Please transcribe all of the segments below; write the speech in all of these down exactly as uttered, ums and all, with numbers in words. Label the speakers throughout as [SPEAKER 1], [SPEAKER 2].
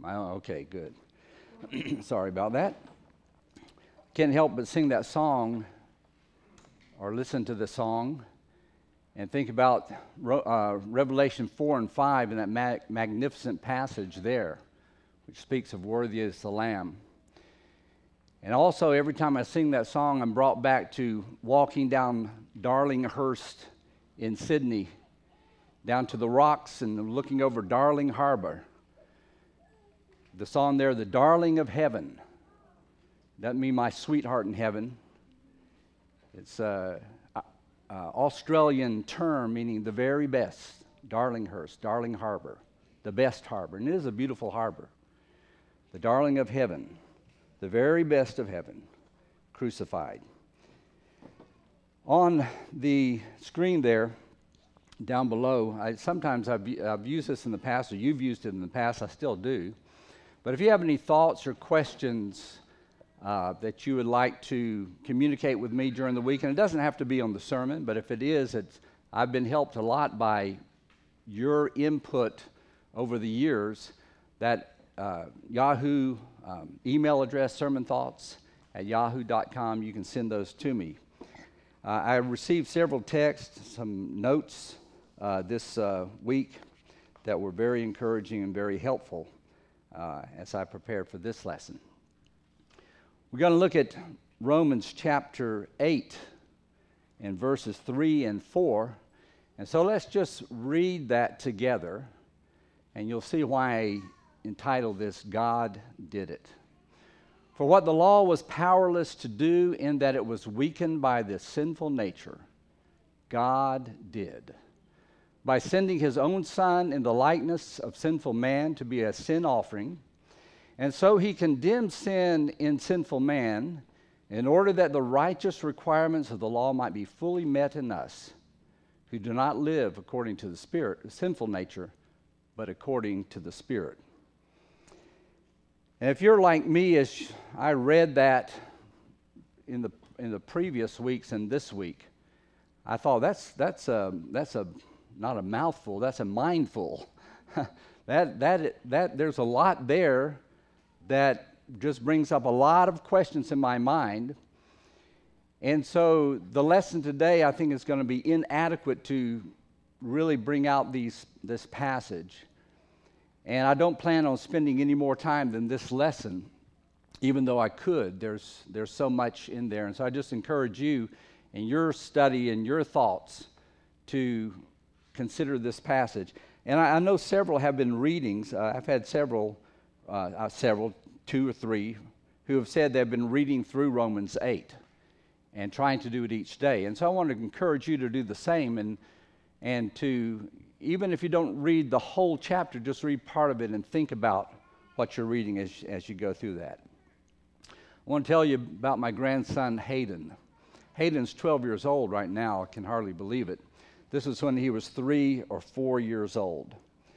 [SPEAKER 1] Oh, okay, good. Sorry about that. Can't help but sing that song or listen to the song and think about uh, Revelation four and five and that mag- magnificent passage there, which speaks of worthy is the Lamb. And also, every time I sing that song, I'm brought back to walking down Darlinghurst in Sydney, down to the rocks and looking over Darling Harbor. The song there, the darling of heaven. Doesn't mean my sweetheart in heaven. It's an uh, uh, Australian term meaning the very best. Darlinghurst, Darling Harbor, the best harbor. And it is a beautiful harbor. The darling of heaven, the very best of heaven, crucified. On the screen there, down below, I, sometimes I've, I've used this in the past, or you've used it in the past, I still do. But if you have any thoughts or questions uh, that you would like to communicate with me during the week, and it doesn't have to be on the sermon, but if it is, it's, I've been helped a lot by your input over the years. That uh, Yahoo um, email address, sermon thoughts at yahoo dot com, you can send those to me. Uh, I received several texts, some notes uh, this uh, week that were very encouraging and very helpful uh, as I prepared for this lesson. We're going to look at Romans chapter eight and verses three and four. And so let's just read that together, and you'll see why I entitled this, God Did It. For what the law was powerless to do in that it was weakened by the sinful nature, God did, by sending his own Son in the likeness of sinful man to be a sin offering. And so he condemned sin in sinful man in order that the righteous requirements of the law might be fully met in us, who do not live according to the spirit, the sinful nature, but according to the Spirit. And if you're like me, as I read that in the in the previous weeks and this week, I thought that's that's a that's a not a mouthful, that's a mindful. that that that there's a lot there that just brings up a lot of questions in my mind. And so the lesson today, I think, is going to be inadequate to really bring out these this passage. And I don't plan on spending any more time than this lesson, even though I could. There's there's so much in there. And so I just encourage you in your study and your thoughts to consider this passage. And I, I know several have been readings. Uh, I've had several, uh, uh, several, two or three, who have said they've been reading through Romans eight and trying to do it each day. And so I want to encourage you to do the same, and and to, even if you don't read the whole chapter, just read part of it and think about what you're reading as, as you go through that. I want to tell you about my grandson, Hayden. Hayden's twelve years old right now. I can hardly believe it. This was when he was three or four years old.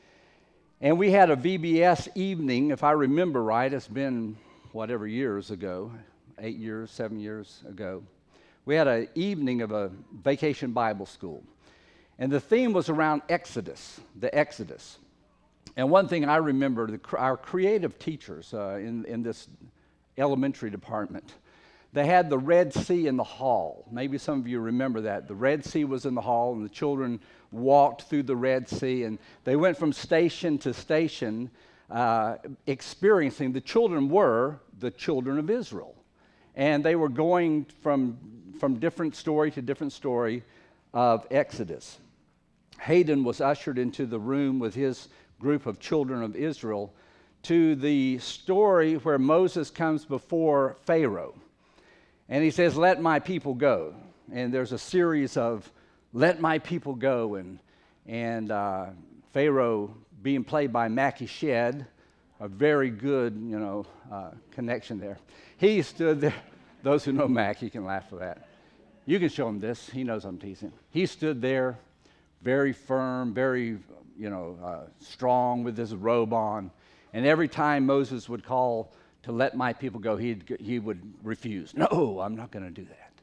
[SPEAKER 1] And we had a V B S evening, if I remember right. It's been whatever years ago, eight years, seven years ago. We had an evening of a vacation Bible school. And the theme was around Exodus, the Exodus. And one thing I remember, the, our creative teachers uh, in, in this elementary department, they had the Red Sea in the hall. Maybe some of you remember that. The Red Sea was in the hall, and the children walked through the Red Sea, and they went from station to station uh, experiencing, the children were the children of Israel. And they were going from, from different story to different story of Exodus. Hayden was ushered into the room with his group of children of Israel to the story where Moses comes before Pharaoh. And he says, "Let my people go." And there's a series of "let my people go." And, and uh, Pharaoh being played by Mackie Shedd, a very good, you know, uh, connection there. He stood there. Those who know Mackie can laugh for that. You can show him this. He knows I'm teasing. He stood there, very firm, very, you know, uh, strong with his robe on. And every time Moses would call to let my people go, he'd, he would refuse. "No, I'm not going to do that."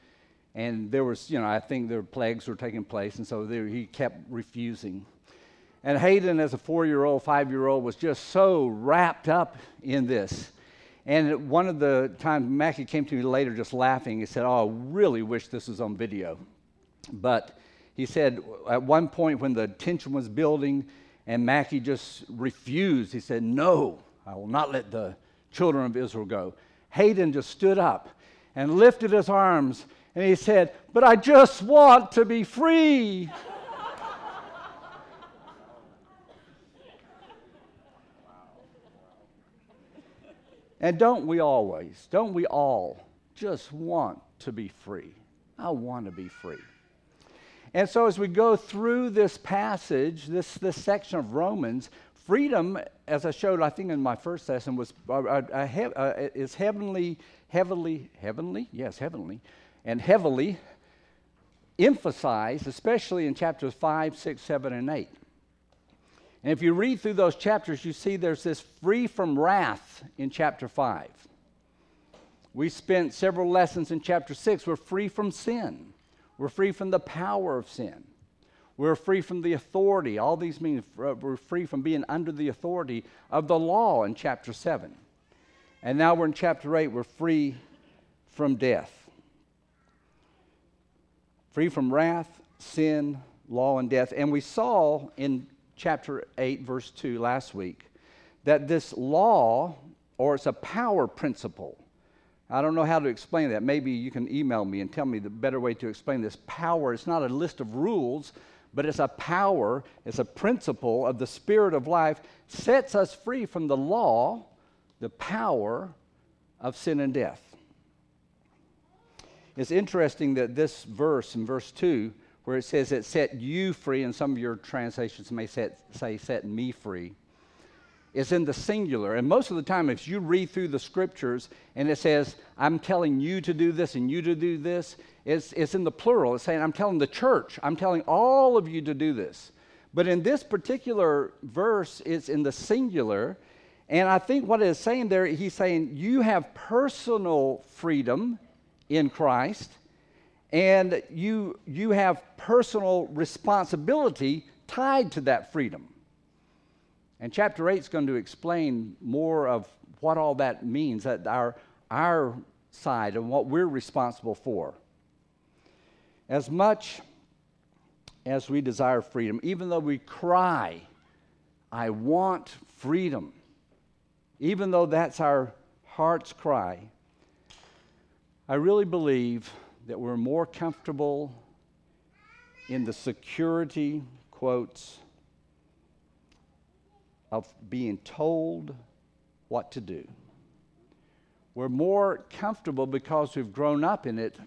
[SPEAKER 1] And there was, you know, I think there were plagues were taking place, and so there, he kept refusing. And Hayden, as a four-year-old, five-year-old, was just so wrapped up in this. And one of the times, Mackie came to me later just laughing. He said, oh, I really wish this was on video. But he said at one point when the tension was building and Mackie just refused, he said, no, I will not let the children of Israel go. Hayden just stood up and lifted his arms and he said, but I just want to be free. And don't we always, don't we all just want to be free? I want to be free. And so as we go through this passage, this, this section of Romans, freedom, as I showed, I think in my first lesson, was uh, uh, he, uh, is heavenly, heavily, heavenly, yes, heavenly, and heavily emphasized, especially in chapters five, six, seven, and eight. And if you read through those chapters, you see there's this free from wrath in chapter five. We spent several lessons in chapter six. We're free from sin. We're free from the power of sin. We're free from the authority. All these mean we're free from being under the authority of the law in chapter seven. And now we're in chapter eight. We're free from death. Free from wrath, sin, law, and death. And we saw in chapter eight, verse two last week, that this law, or it's a power principle. I don't know how to explain that. Maybe you can email me and tell me the better way to explain this. Power, it's not a list of rules, but it's a power, it's a principle of the Spirit of life, sets us free from the law, the power of sin and death. It's interesting that this verse, in verse two, where it says it set you free, and some of your translations may set, say set me free, is in the singular. And most of the time, if you read through the scriptures and it says, I'm telling you to do this and you to do this, it's, it's in the plural. It's saying, I'm telling the church, I'm telling all of you to do this. But in this particular verse, it's in the singular. And I think what it's saying there, he's saying you have personal freedom in Christ, and you, you have personal responsibility tied to that freedom. And chapter eight is going to explain more of what all that means, that our, our side and what we're responsible for. As much as we desire freedom, even though we cry, I want freedom, even though that's our heart's cry, I really believe that we're more comfortable in the security, quotes, of being told what to do. We're more comfortable because we've grown up in it,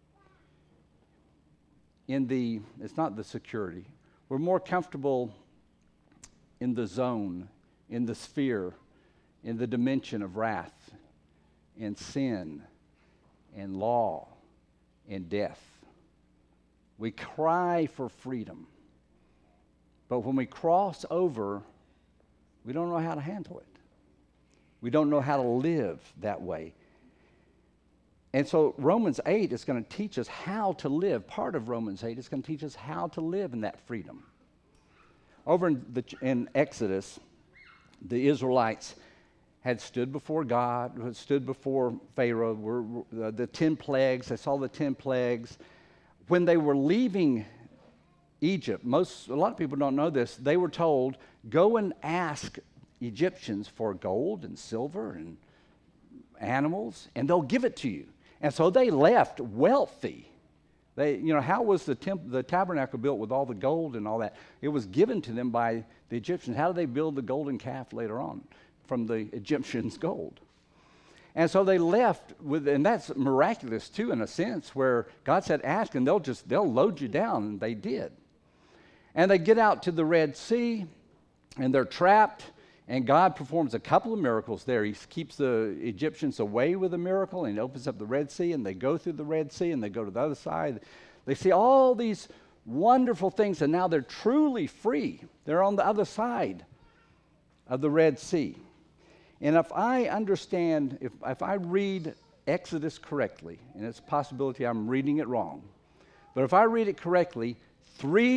[SPEAKER 1] in the, it's not the security. We're more comfortable in the zone, in the sphere, in the dimension of wrath, and sin, and law, and death. We cry for freedom. But when we cross over, we don't know how to handle it. We don't know how to live that way. And so Romans eight is going to teach us how to live. Part of Romans eight is going to teach us how to live in that freedom. Over in, the, in Exodus, the Israelites had stood before God, had stood before Pharaoh, were, were, uh, the ten plagues, they saw the ten plagues. When they were leaving Egypt, most, a lot of people don't know this, they were told, go and ask Egyptians for gold and silver and animals, and they'll give it to you. And so they left wealthy. They, you know, how was the temp- the tabernacle built with all the gold and all that? It was given to them by the Egyptians. How did they build the golden calf later on? From the Egyptians' gold. And so they left with, and that's miraculous too, in a sense, where God said, ask, and they'll just, they'll load you down, and they did. And they get out to the Red Sea, and they're trapped, and God performs a couple of miracles there. He keeps the Egyptians away with a miracle, and he opens up the Red Sea, and they go through the Red Sea, and they go to the other side. They see all these wonderful things, and now they're truly free. They're on the other side of the Red Sea. And if I understand, if, if I read Exodus correctly, and it's a possibility I'm reading it wrong, but if I read it correctly, three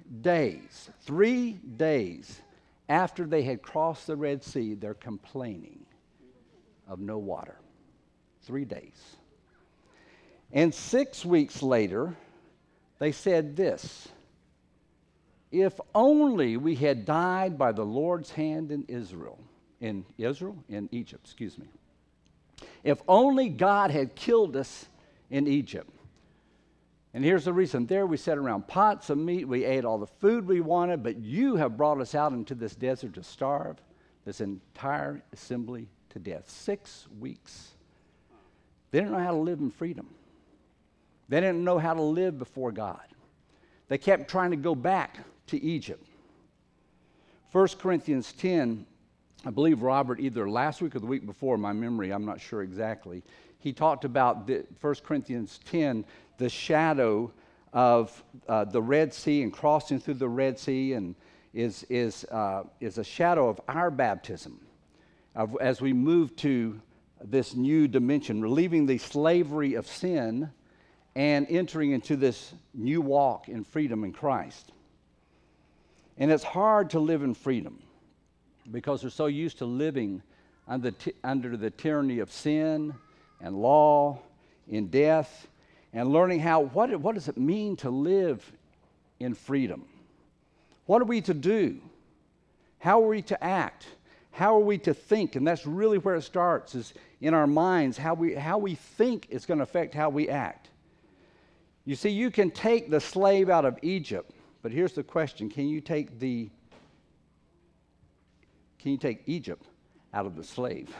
[SPEAKER 1] days, three days after they had crossed the Red Sea, they're complaining of no water. Three days. And six weeks later, they said this: if only we had died by the Lord's hand in Israel, in Israel, in Egypt, excuse me. If only God had killed us in Egypt. And here's the reason. There we sat around pots of meat, we ate all the food we wanted, but you have brought us out into this desert to starve this entire assembly to death. Six weeks. They didn't know how to live in freedom. They didn't know how to live before God. They kept trying to go back to Egypt. First Corinthians ten, I believe Robert, either last week or the week before, my memory, I'm not sure exactly, he talked about the, First Corinthians ten, the shadow of uh, the Red Sea and crossing through the Red Sea, and is, is, uh, is a shadow of our baptism of, as we move to this new dimension, relieving the slavery of sin and entering into this new walk in freedom in Christ. And it's hard to live in freedom because we're so used to living under, t- under the tyranny of sin and law, in death, and learning how, what, what does it mean to live in freedom? What are we to do? How are we to act? How are we to think? And that's really where it starts, is in our minds. How we, how we think is going to affect how we act. You see, you can take the slave out of Egypt, but here's the question: Can you take the can you take Egypt out of the slave?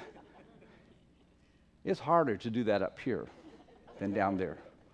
[SPEAKER 1] It's harder to do that up here than down there.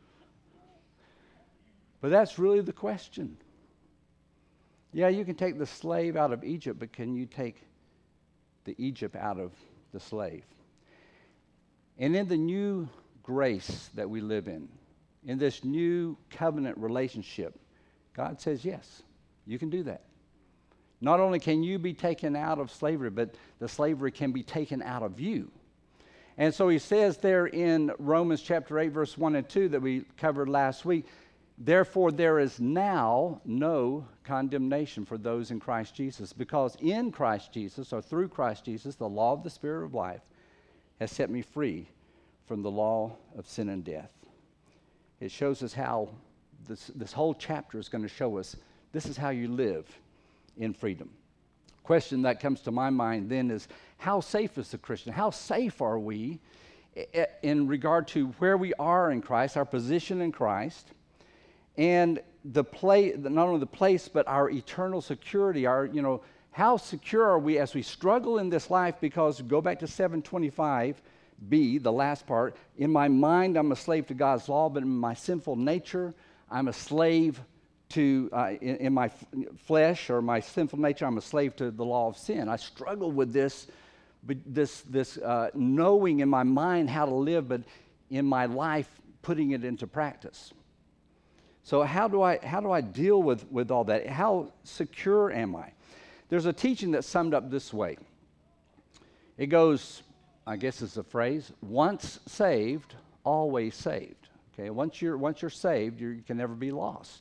[SPEAKER 1] But that's really the question. Yeah, you can take the slave out of Egypt, but can you take the Egypt out of the slave? And in the new grace that we live in, in this new covenant relationship, God says, yes, you can do that. Not only can you be taken out of slavery, but the slavery can be taken out of you. And so he says there in Romans chapter eight, verse one and two that we covered last week, therefore there is now no condemnation for those in Christ Jesus, because in Christ Jesus, or through Christ Jesus, the law of the Spirit of life has set me free from the law of sin and death. It shows us how this, this whole chapter is going to show us this is how you live in freedom. Question that comes to my mind then is, how safe is the Christian? How safe are we in regard to where we are in Christ, our position in Christ, and the play, not only the place, but our eternal security? Our, you know, how secure are we as we struggle in this life? Because go back to seven twenty-five B, the last part. In my mind, I'm a slave to God's law, but in my sinful nature, I'm a slave to, uh, in, in my f- flesh or my sinful nature, I'm a slave to the law of sin. I struggle with this, but this, this uh, knowing in my mind how to live, but in my life, putting it into practice. So how do I, how do I deal with, with all that? How secure am I? There's a teaching that's summed up this way. It goes, I guess it's a phrase, once saved, always saved. Okay, once you're once you're saved, you're, you can never be lost.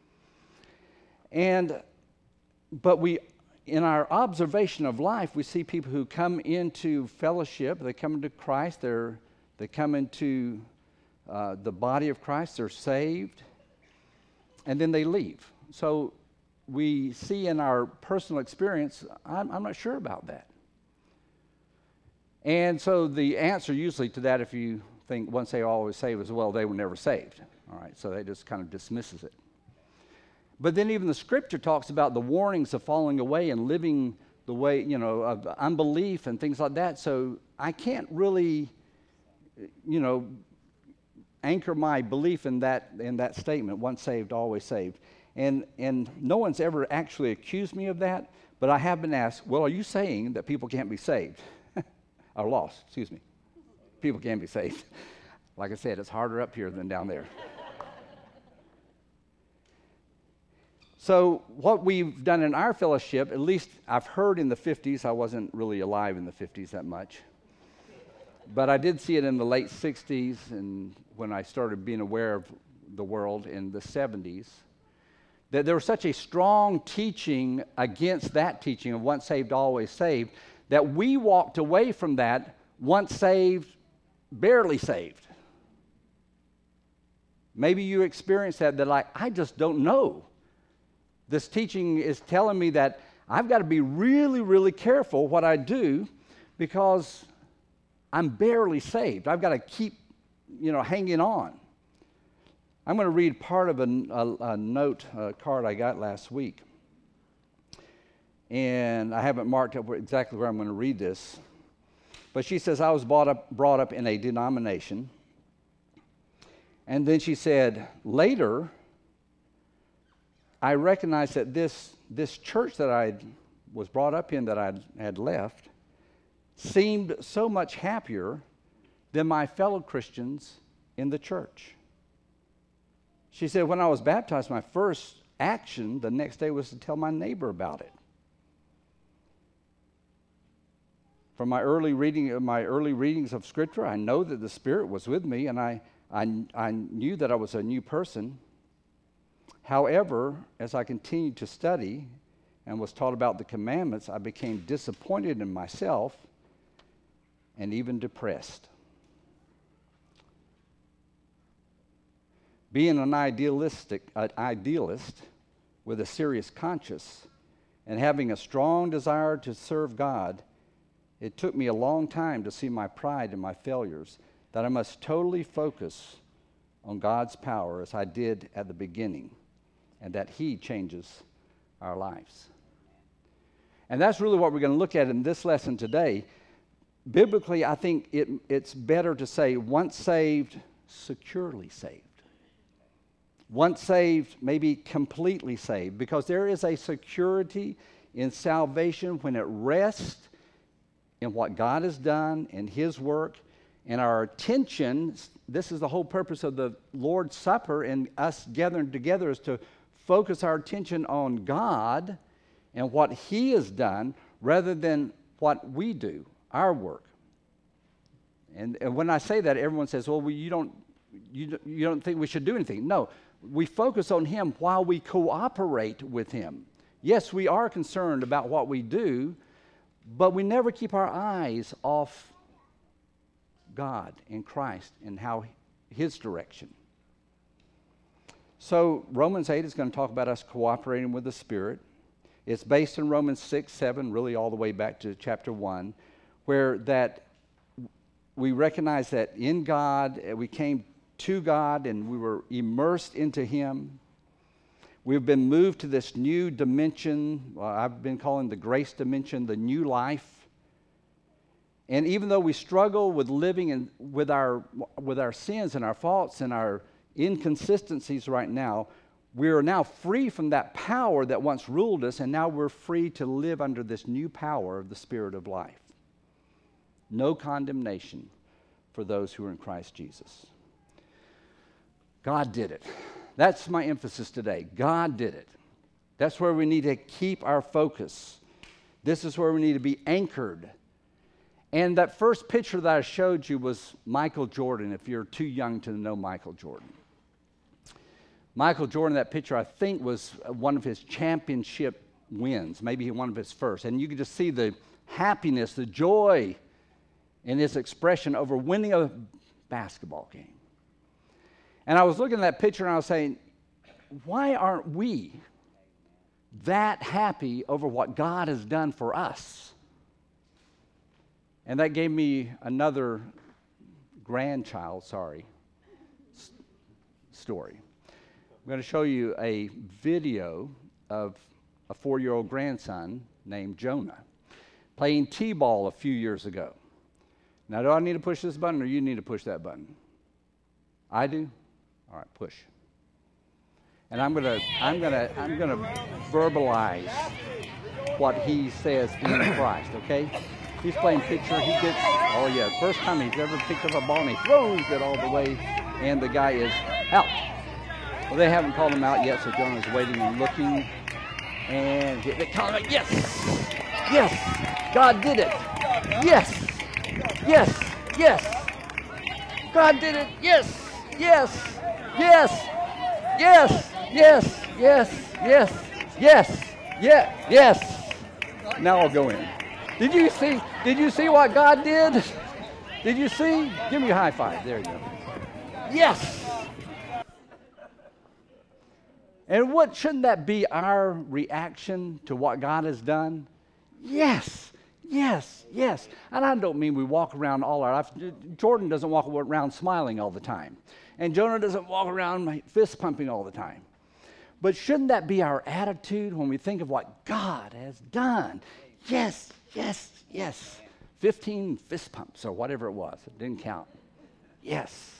[SPEAKER 1] And but we, in our observation of life, we see people who come into fellowship, they come into Christ, they're they come into uh, the body of Christ, they're saved, and then they leave. So we see in our personal experience, I'm, I'm not sure about that. And so the answer usually to that, if you think once they always saved, is, well, they were never saved. All right, so they just kind of dismisses it. But then even the scripture talks about the warnings of falling away and living the way, you know, of unbelief and things like that. So I can't really, you know, anchor my belief in that in that statement, once saved, always saved. And and no one's ever actually accused me of that, but I have been asked, well, are you saying that people can't be saved? Or lost, excuse me. People can be saved. Like I said, it's harder up here than down there. So what we've done in our fellowship, at least I've heard in the fifties, I wasn't really alive in the fifties that much, but I did see it in the late sixties and when I started being aware of the world in the seventies, that there was such a strong teaching against that teaching of once saved, always saved, that we walked away from that once saved, barely saved. Maybe you experienced that, that like, I just don't know. This teaching is telling me that I've got to be really, really careful what I do because I'm barely saved. I've got to keep, you know, hanging on. I'm going to read part of a, a, a note a card I got last week. And I haven't marked up exactly where I'm going to read this. But she says, I was brought up, brought up in a denomination. And then she said, later, I recognized that this, this church that I was brought up in that I had left seemed so much happier than my fellow Christians in the church. She said, when I was baptized, my first action the next day was to tell my neighbor about it. From my early reading, my early readings of Scripture, I know that the Spirit was with me, and I, I, I knew that I was a new person. However, as I continued to study and was taught about the commandments, I became disappointed in myself and even depressed. Being an idealistic, an idealist with a serious conscience and having a strong desire to serve God, it took me a long time to see my pride and my failures, that I must totally focus on God's power as I did at the beginning, and that He changes our lives. And that's really what we're going to look at in this lesson today. Biblically, I think it, it's better to say once saved, securely saved. Once saved, maybe completely saved, because there is a security in salvation when it rests in what God has done in His work, and our attention, this is the whole purpose of the Lord's Supper and us gathering together, is to focus our attention on God and what He has done rather than what we do, our work. And, and when I say that, everyone says, well, you don't, you, you don't think we should do anything. No, we focus on Him while we cooperate with Him. Yes, we are concerned about what we do, but we never keep our eyes off God and Christ and how His direction. So Romans eight is going to talk about us cooperating with the Spirit. It's based in Romans six, seven, really all the way back to chapter one, where that we recognize that in God, we came to God and we were immersed into Him. We've been moved to this new dimension. Well, I've been calling the grace dimension the new life. And even though we struggle with living in, with our with our sins and our faults and our inconsistencies right now, we are now free from that power that once ruled us, and now we're free to live under this new power of the Spirit of life. No condemnation for those who are in Christ Jesus. God did it. That's my emphasis today. God did it. That's where we need to keep our focus. This is where we need to be anchored. And that first picture that I showed you was Michael Jordan, if you're too young to know Michael Jordan. Michael Jordan, that picture, I think, was one of his championship wins, maybe one of his first. And you could just see the happiness, the joy in his expression over winning a basketball game. And I was looking at that picture and I was saying, why aren't we that happy over what God has done for us? And that gave me another grandchild, sorry, s- story. I'm going to show you a video of a four-year-old grandson named Jonah playing t-ball a few years ago. Now, do I need to push this button or you need to push that button? I do? All right, push. And I'm going to I'm going to I'm going to verbalize what he says in Christ, okay? He's playing pitcher. He gets, oh yeah, first time he's ever picked up a ball and he throws it all the way, and the guy is out. Well, they haven't called him out yet, so Jonah's waiting and looking. And they call him out. Yes! Yes! God did it! Yes! Yes! Yes! God did it! Yes! Yes! Yes! Yes! Yes! Yes! Yes, yes, yeah, yes. Now I'll go in. Did you see? Did you see what God did? Did you see? Give me a high five. There you go. Yes. And what shouldn't that be our reaction to what God has done? Yes, yes, yes. And I don't mean we walk around all our life. Jordan doesn't walk around smiling all the time. And Jonah doesn't walk around fist pumping all the time. But shouldn't that be our attitude when we think of what God has done? Yes, yes, yes. fifteen fist pumps or whatever it was. It didn't count. Yes.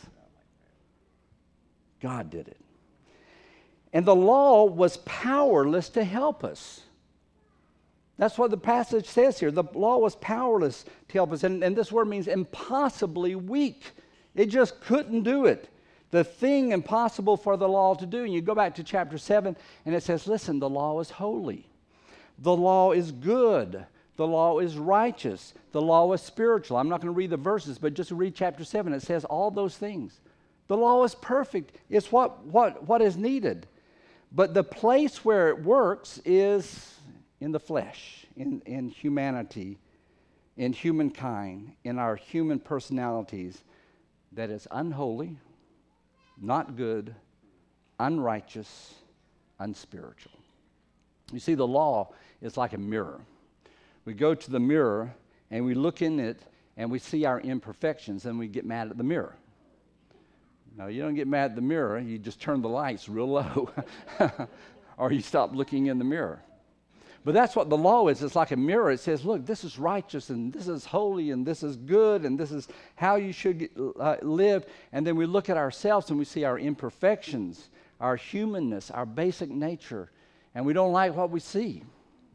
[SPEAKER 1] God did it. And the law was powerless to help us. That's what the passage says here. The law was powerless to help us. And, and this word means impossibly weak. It just couldn't do it. The thing impossible for the law to do. And you go back to chapter seven, and it says, listen, the law is holy. The law is good. The law is righteous. The law is spiritual. I'm not going to read the verses, but just read chapter seven. It says all those things. The law is perfect. It's what, what, what is needed. But the place where it works is in the flesh, in, in humanity, in humankind, in our human personalities, that is unholy, not good, unrighteous, unspiritual. You see, the law is like a mirror. We go to the mirror and we look in it and we see our imperfections and we get mad at the mirror. No, you don't get mad at the mirror. You just turn the lights real low or you stop looking in the mirror. But that's what the law is. It's like a mirror. It says, look, this is righteous and this is holy and this is good and this is how you should uh, live. And then we look at ourselves and we see our imperfections, our humanness, our basic nature, and we don't like what we see.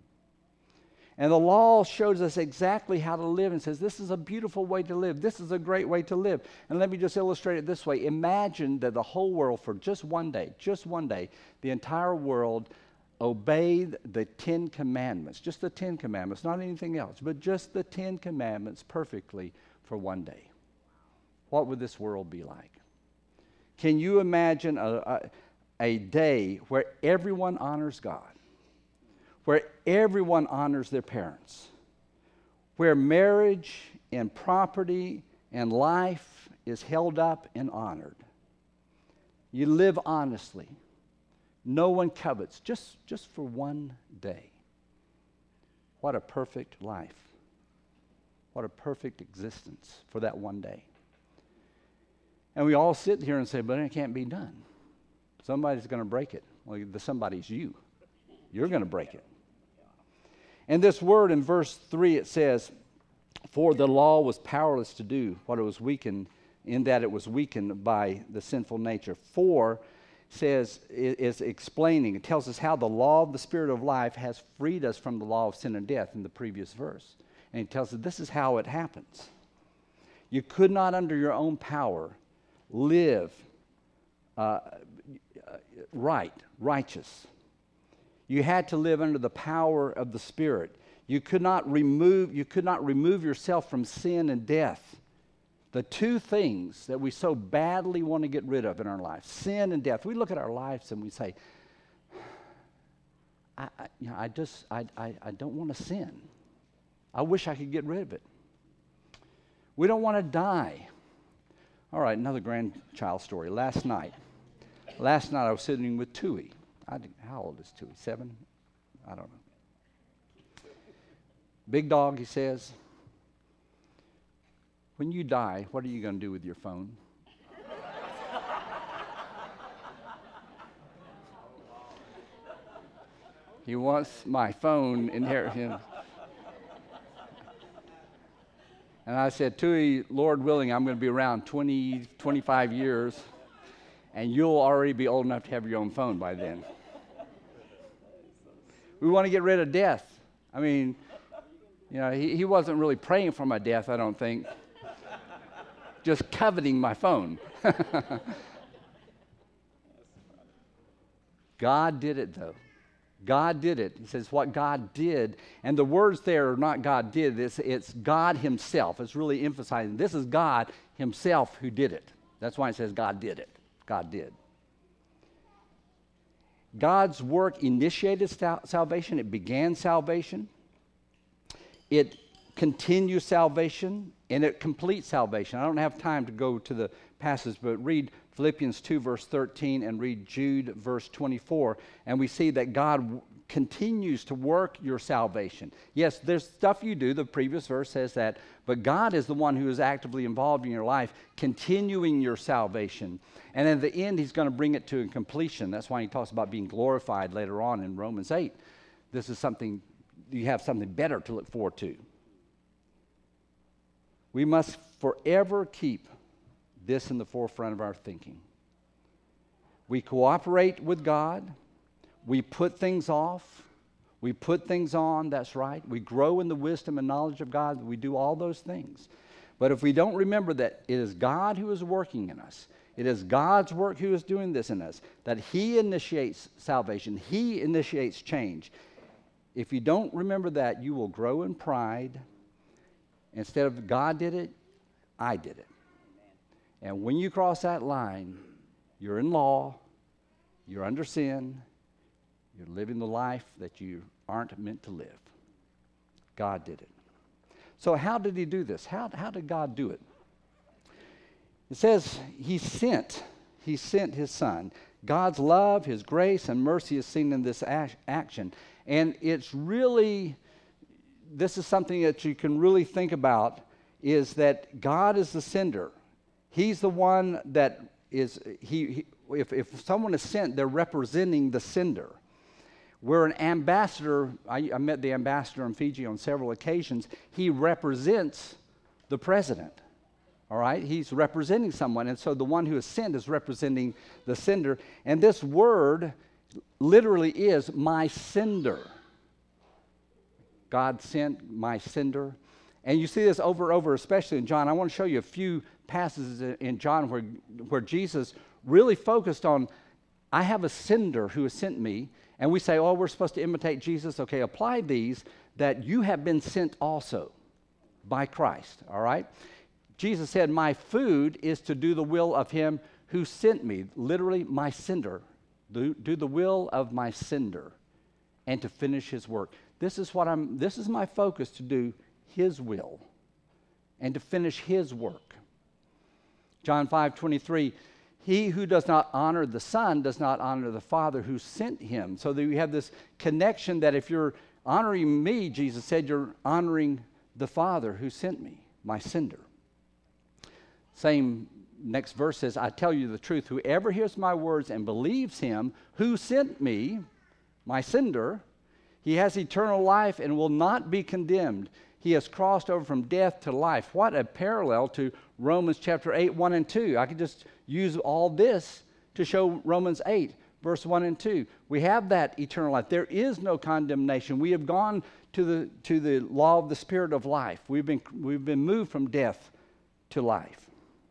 [SPEAKER 1] And the law shows us exactly how to live and says, this is a beautiful way to live. This is a great way to live. And let me just illustrate it this way. Imagine that the whole world for just one day, just one day, the entire world obeyed the Ten Commandments, just the Ten Commandments, not anything else, but just the Ten Commandments perfectly for one day. What would this world be like? Can you imagine a, a, a day where everyone honors God? Where everyone honors their parents, where marriage and property and life is held up and honored. You live honestly. No one covets, just, just for one day. What a perfect life. What a perfect existence for that one day. And we all sit here and say, but it can't be done. Somebody's going to break it. Well, the somebody's you. You're going to break it. And this word in verse three, it says, for the law was powerless to do what it was weakened, in that it was weakened by the sinful nature. For says, is explaining, it tells us how the law of the Spirit of life has freed us from the law of sin and death in the previous verse. And it tells us this is how it happens. You could not under your own power live uh, right, righteous. You had to live under the power of the Spirit. You could not remove, you could not remove yourself from sin and death. The two things that we so badly want to get rid of in our life, sin and death. We look at our lives and we say, I, I, you know, I just, I, I, I don't want to sin. I wish I could get rid of it. We don't want to die. All right, another grandchild story. Last night, last night I was sitting with Tui. I, how old is Tui? Seven? I don't know. Big dog, he says. When you die, what are you going to do with your phone? He wants my phone inheritance. And I said, Tui, Lord willing, I'm going to be around twenty, twenty-five years, and you'll already be old enough to have your own phone by then. We want to get rid of death. I mean, you know, he, he wasn't really praying for my death, I don't think. Just coveting my phone. God did it, though. God did it. He says what God did. And the words there are not God did. It's, it's God himself. It's really emphasizing this is God himself who did it. That's why it says God did it. God did. God's work initiated sal- salvation. It began salvation. It continues salvation, and it completes salvation. I don't have time to go to the passage, but read Philippians two, verse thirteen, and read Jude, verse twenty-four, and we see that God w- continues to work your salvation. Yes, there's stuff you do. The previous verse says that, but God is the one who is actively involved in your life, continuing your salvation. And in the end, he's going to bring it to a completion. That's why he talks about being glorified later on in Romans eight. This is something, you have something better to look forward to. We must forever keep this in the forefront of our thinking. We cooperate with God. We put things off. We put things on, that's right. We grow in the wisdom and knowledge of God. We do all those things. But if we don't remember that it is God who is working in us, it is God's work who is doing this in us, that he initiates salvation, he initiates change. If you don't remember that, you will grow in pride. Instead of God did it, I did it. And when you cross that line, you're in law, you're under sin, you're living the life that you aren't meant to live. God did it. So how did he do this? How, how did God do it? It says he sent, he sent his son. God's love, his grace, and mercy is seen in this ac- action. And it's really, this is something that you can really think about, is that God is the sender. He's the one that is, he, he if, if someone is sent, they're representing the sender. We're an ambassador. I, I met the ambassador in Fiji on several occasions. He represents the president. All right? He's representing someone. And so the one who is sent is representing the sender. And this word literally is my sender. God sent my sender. And you see this over and over, especially in John. I want to show you a few passages in John where, where Jesus really focused on, I have a sender who has sent me. And we say, oh, we're supposed to imitate Jesus. Okay, apply these, that you have been sent also by Christ, all right? Jesus said, my food is to do the will of him who sent me, literally my sender. Do, do the will of my sender and to finish his work. This is what I'm, this is my focus, to do his will and to finish his work. John five twenty-three, he who does not honor the Son does not honor the Father who sent him. So that you have this connection that if you're honoring me, Jesus said, you're honoring the Father who sent me, my sender. Same next verse says, I tell you the truth, whoever hears my words and believes him who sent me, my sender, he has eternal life and will not be condemned. He has crossed over from death to life. What a parallel to Romans chapter eight, one and two. I could just use all this to show Romans eight, verse one and two. We have that eternal life. There is no condemnation. We have gone to the to the law of the Spirit of life. We've been we've been moved from death to life.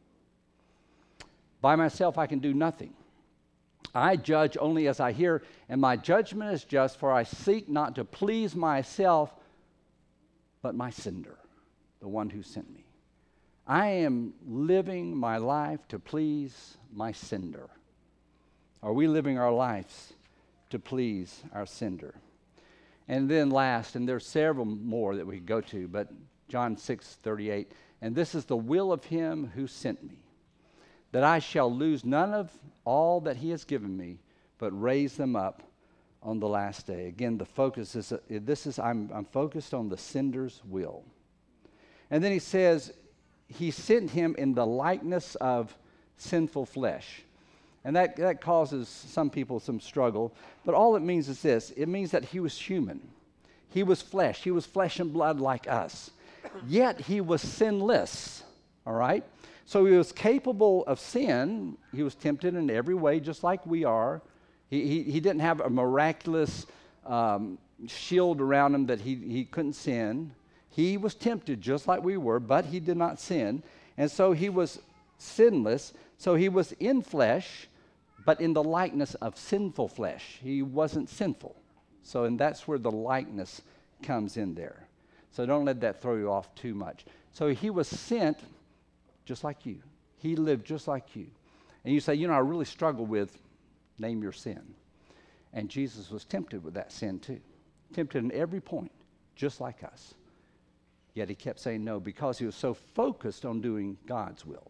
[SPEAKER 1] By myself I can do nothing. I judge only as I hear, and my judgment is just, for I seek not to please myself, but my sender, the one who sent me. I am living my life to please my sender. Are we living our lives to please our sender? And then last, and there's several more that we could go to, but John six thirty-eight, and this is the will of him who sent me, that I shall lose none of all that he has given me, but raise them up on the last day. Again, the focus is, uh, this is, I'm, I'm focused on the sender's will. And then he says, he sent him in the likeness of sinful flesh. And that, that causes some people some struggle. But all it means is this. It means that he was human. He was flesh. He was flesh and blood like us. Yet he was sinless. All right? So he was capable of sin. He was tempted in every way, just like we are. He, he, he didn't have a miraculous um, shield around him that he, he couldn't sin. He was tempted just like we were, but he did not sin. And so he was sinless. So he was in flesh, but in the likeness of sinful flesh. He wasn't sinful. So, and that's where the likeness comes in there. So don't let that throw you off too much. So he was sent just like you. He lived just like you. And you say, you know, I really struggle with, name your sin. And Jesus was tempted with that sin too. Tempted in every point, just like us. Yet he kept saying no because he was so focused on doing God's will.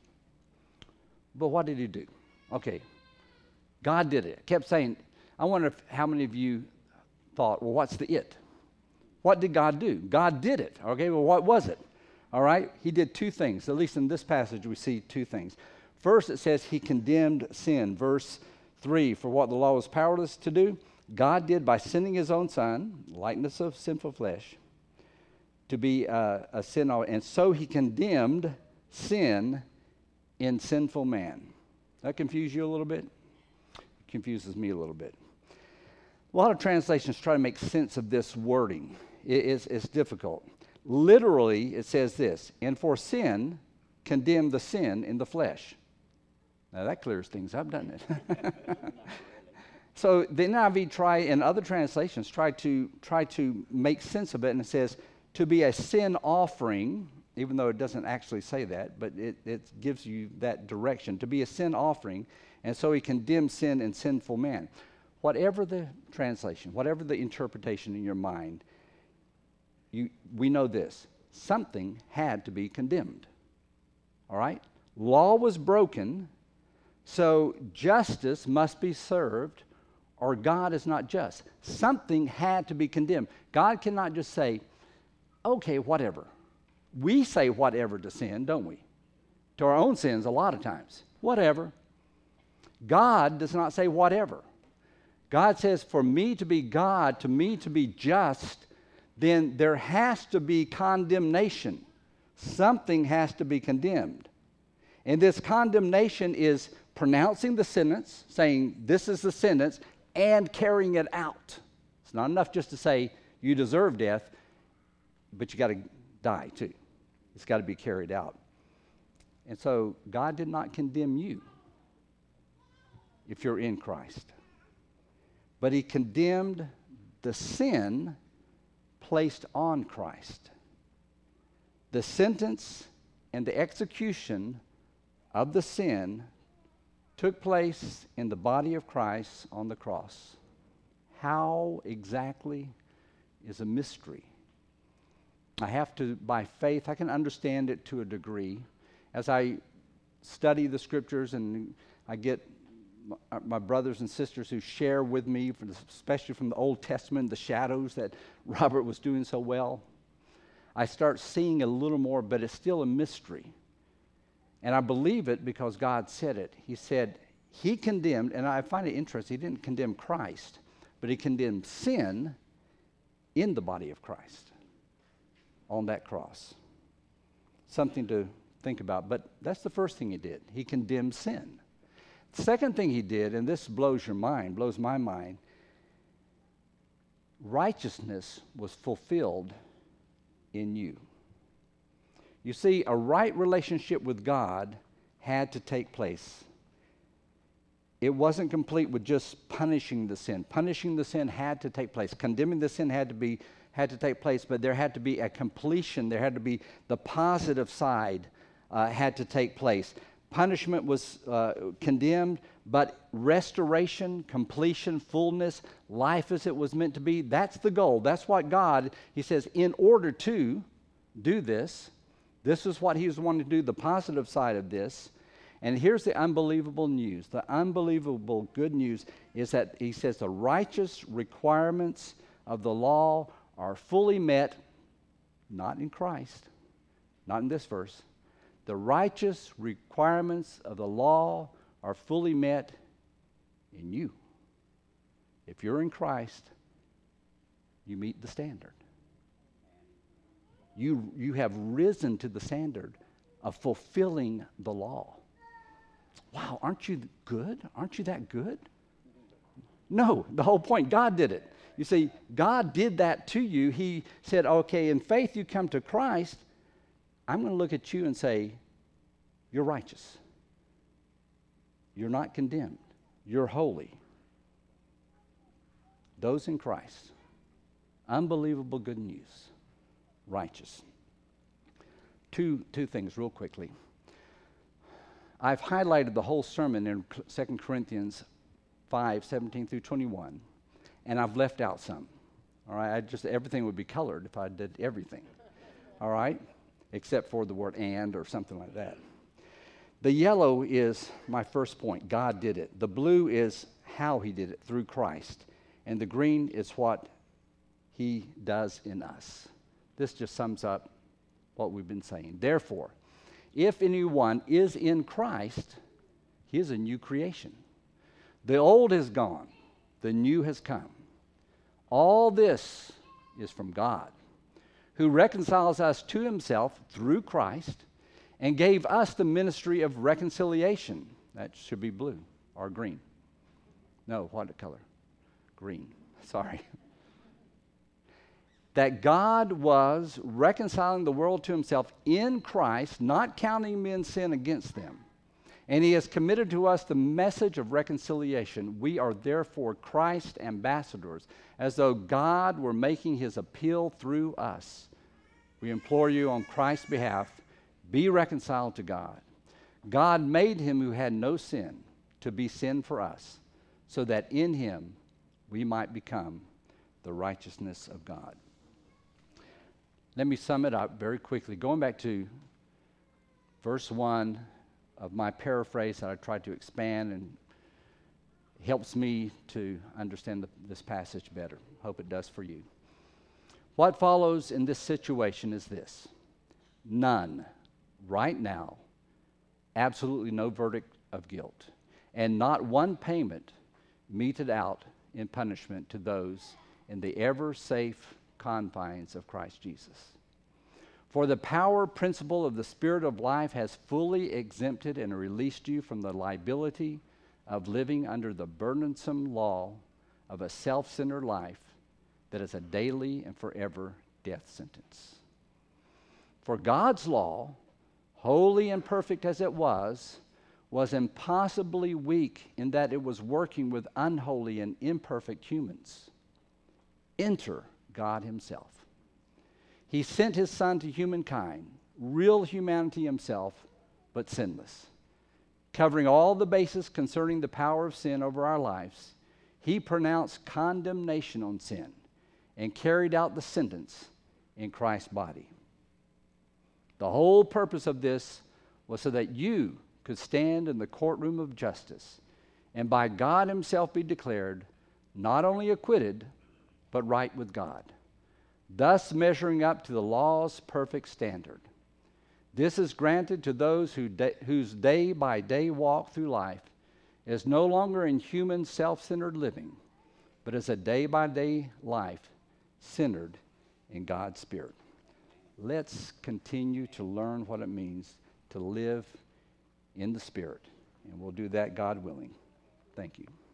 [SPEAKER 1] But what did he do? Okay, God did it. Kept saying, I wonder if, how many of you thought, well, what's the it? What did God do? God did it. Okay, well, what was it? All right, he did two things. At least in this passage, we see two things. First, it says he condemned sin. Verse three, for what the law was powerless to do, God did by sending his own son, likeness of sinful flesh, to be a, a sin. And so he condemned sin in sinful man. That confuse you a little bit? It confuses me a little bit. A lot of translations try to make sense of this wording. It is, it's difficult. Literally, it says this, and for sin, condemn the sin in the flesh. Now that clears things up, doesn't it? So the N I V try, and other translations try to try to make sense of it, and it says to be a sin offering, even though it doesn't actually say that, but it, it gives you that direction, to be a sin offering, and so he condemns sin and sinful man. Whatever the translation, whatever the interpretation in your mind, you, we know this, something had to be condemned, all right? Law was broken, so justice must be served, or God is not just. Something had to be condemned. God cannot just say, okay, whatever. We say whatever to sin, don't we? To our own sins a lot of times. Whatever. God does not say whatever. God says, for me to be God, to me to be just, then there has to be condemnation. Something has to be condemned. And this condemnation is pronouncing the sentence, saying this is the sentence, and carrying it out. It's not enough just to say you deserve death, but you got to die too. It's got to be carried out. And so God did not condemn you if you're in Christ. But he condemned the sin placed on Christ. The sentence and the execution of the sin took place in the body of Christ on the cross. How exactly is a mystery. I have to, by faith, I can understand it to a degree. As I study the scriptures and I get my, my brothers and sisters who share with me, from the, especially from the Old Testament, the shadows that Robert was doing so well, I start seeing a little more, but it's still a mystery. And I believe it because God said it. He said he condemned, and I find it interesting, he didn't condemn Christ, but he condemned sin in the body of Christ on that cross. Something to think about. But that's the first thing he did. He condemned sin. The second thing he did, and this blows your mind, blows my mind, righteousness was fulfilled in you. You see, a right relationship with God had to take place. It wasn't complete with just punishing the sin. Punishing the sin had to take place. Condemning the sin had to be had to take place, but there had to be a completion. There had to be the positive side uh, had to take place. Punishment was uh, condemned, but restoration, completion, fullness, life as it was meant to be, that's the goal. That's what God, he says, in order to do this, this is what he was wanting to do, the positive side of this. And here's the unbelievable news. The unbelievable good news is that he says the righteous requirements of the law are fully met, not in Christ, not in this verse. The righteous requirements of the law are fully met in you. If you're in Christ, you meet the standard. You, you have risen to the standard of fulfilling the law. Wow, aren't you good? Aren't you that good? No, the whole point, God did it. You see, God did that to you. He said, okay, in faith you come to Christ. I'm going to look at you and say, you're righteous. You're not condemned. You're holy. Those in Christ. Unbelievable good news. Righteous. Two, two things real quickly. I've highlighted the whole sermon in Second Corinthians five, seventeen through twenty-one, and I've left out some. All right, I just everything would be colored if I did everything. All right, except for the word and or something like that. The yellow is my first point. God did it. The blue is how he did it through Christ. And the green is what he does in us. This just sums up what we've been saying. Therefore, if anyone is in Christ, he is a new creation. The old is gone. The new has come. All this is from God, who reconciles us to himself through Christ and gave us the ministry of reconciliation. That should be blue or green. No, what color? Green. Sorry. That God was reconciling the world to himself in Christ, not counting men's sin against them. And he has committed to us the message of reconciliation. We are therefore Christ's ambassadors, as though God were making his appeal through us. We implore you on Christ's behalf, be reconciled to God. God made him who had no sin to be sin for us, so that in him we might become the righteousness of God. Let me sum it up very quickly. Going back to verse one of my paraphrase that I tried to expand and helps me to understand the, this passage better. Hope it does for you. What follows in this situation is this. None, right now, absolutely no verdict of guilt, and not one payment meted out in punishment to those in the ever-safe confines of Christ Jesus. For the power principle of the Spirit of life has fully exempted and released you from the liability of living under the burdensome law of a self-centered life that is a daily and forever death sentence. For God's law, holy and perfect as it was, was impossibly weak in that it was working with unholy and imperfect humans. Enter God himself. He sent his Son to humankind, real humanity himself, but sinless. Covering all the bases concerning the power of sin over our lives, he pronounced condemnation on sin and carried out the sentence in Christ's body. The whole purpose of this was so that you could stand in the courtroom of justice and by God himself be declared not only acquitted, but right with God, thus measuring up to the law's perfect standard. This is granted to those who da- whose day-by-day walk through life is no longer in human self-centered living, but is a day-by-day life centered in God's Spirit. Let's continue to learn what it means to live in the Spirit, and we'll do that, God willing. Thank you.